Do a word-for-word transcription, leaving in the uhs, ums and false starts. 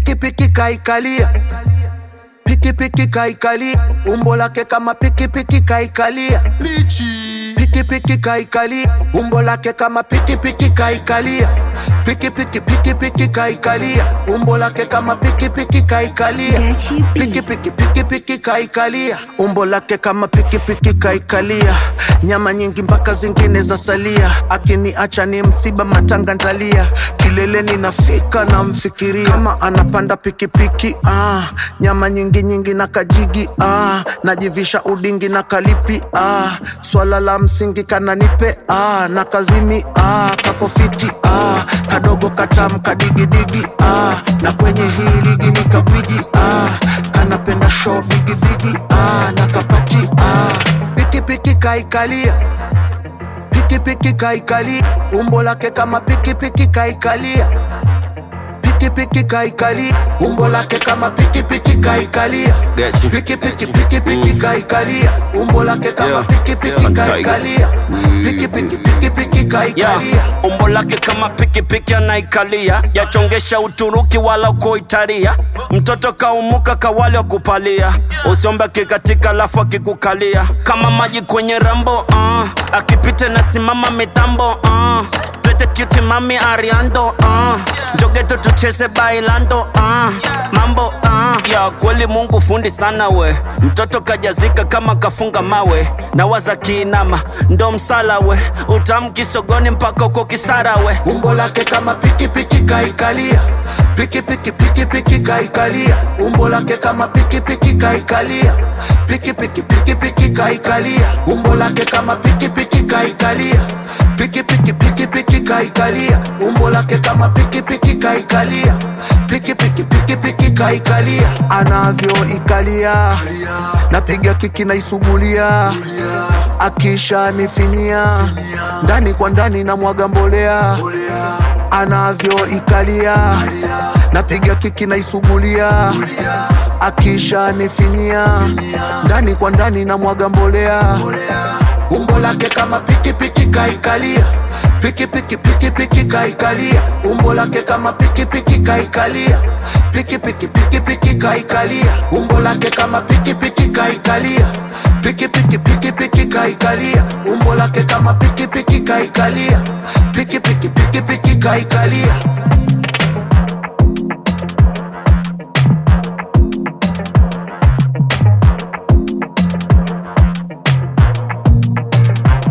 piki piki kaikalia, piki piki kaikalia, umbo lake kama piki piki kaikalia. Lichi piki piki kaikalia, umbo lake kama piki piki kaikalia. Piki piki piki piki kaikalia, umbo lake kama piki piki kaikalia. Piki piki piki piki kaikalia, umbo lake kama piki piki kaikalia. Nyama nyingi mpaka zingine za salia, akiniacha ni msiba matanga ntalia. Kileleni nafika na mfikiria, kama anapanda piki piki ah. Nyama nyingi nyingi na kajigi ah. Najivisha udingi na kalipi ah. Swala la msingi kananipe ah. Na kazimi ah. Kakofiti ah. Kadogo katamu kadigidigi ah. Na kwenye hii ligi ni kabigi ah. Kanapenda show bigi bigi ah. Na kapati ah. Piki piki kaikalia, piki piki kaikalia, umbo lake kama piki piki kaikalia. Piki piki kaikalia, umbo lake kama piki piki kaikalia. Piki piki piki piki kaikalia, umbo lake kama piki piki kaikalia. Piki piki piki piki kaikalia, umbo lake kama piki piki anaikalia. Yachongesha Uturuki wala uko Italia. Mtoto kaumuka kawali wa kupalia, usiombe kikatika lafu akikukalia. Kama maji kwenye rambo uh. Akipite na simama mitambo uh. Plete cutie mami ariando uh. Njogeto tucheze bailando uh. Mambo uh. Ya kweli Mungu fundi sana we. Mtoto kajazika kama kafunga mawe. Na waza kiinama ndo msala we. Utamu kisogoni mpaka uko Kisara we. Umbo lake kama piki piki kaikalia, piki piki piki piki kaikalia. Umbo lake kama piki piki kaikalia, piki piki piki piki kaikalia. Umbo lake kama piki piki kaikalia, piki piki piki piki kaikalia. Umbo lake kama piki piki kaikalia, piki piki piki piki kaikalia. Anavyo ikalia, napiga kiki na isugulia. Akisha nifinia, ndani kwa ndani na mwaga mbolea. Anavyo ikalia, napiga kiki na isugulia. Akisha nifinia, ndani kwa ndani na mwaga mbolea. Umbo lake kama piki piki kaikalia, piki piki piki piki kaikalia. Umbo lake kama piki piki kaikalia, piki piki piki piki kaikalia. Umbo lake kama piki piki kaikalia, piki piki piki piki kaikalia. Umbo lake kama piki piki kaikalia.